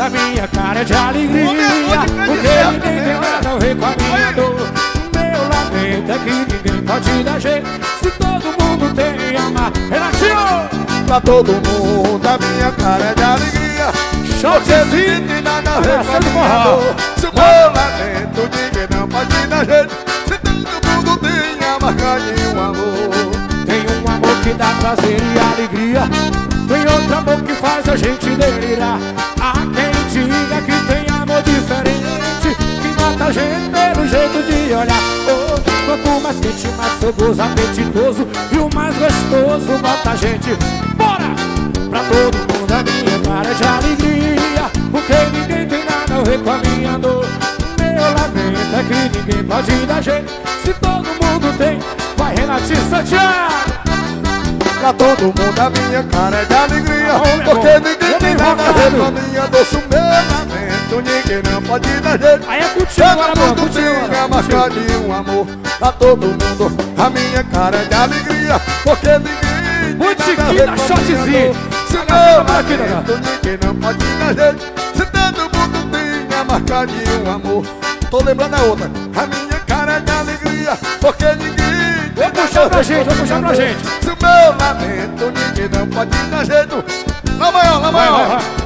a minha cara é de alegria, porque ninguém tem nada a ver com a minha dor. Meu lamento é que ninguém pode dar jeito, se todo mundo tem amar. Renatinho! Pra todo mundo a minha cara é de alegria, porque ninguém tem nada a ver com a minha dor. Se o meu lamento ninguém não pode dar jeito, se todo mundo tem a marca de um amor. Tem um amor que dá prazer e alegria, tem outro amor que faz a gente delirar. Há quem diga que tem amor diferente, que mata a gente pelo jeito de olhar. Oh, quanto mais quente, mais fogoso, apetitoso, e o mais gostoso bota a gente. Bora! Pra todo mundo a minha cara é de alegria, porque ninguém tem nada a ver com a minha dor. Meu lamento é que ninguém pode dar jeito, se todo mundo tem. Vai, Renatinho Santiago! Pra todo mundo a minha cara é de alegria, porque ninguém tem nada a ver com a minha dor. Se o meu lamento ninguém não pode dar jeito, aí é contigo agora, mano, contigo. Tem a marca de um amor. Pra todo mundo a minha cara é de alegria, porque ninguém muito tem nada a ver com a shotzinho. minha dor. Se o meu lamento ninguém não pode dar jeito, se todo mundo tem a marca de um amor. Tô lembrando a outra. A minha cara é de alegria, porque ninguém. Vou puxar pra gente, vou puxar pra gente. Se o meu lamento ninguém não pode dar jeito. Lá maior, lá maior.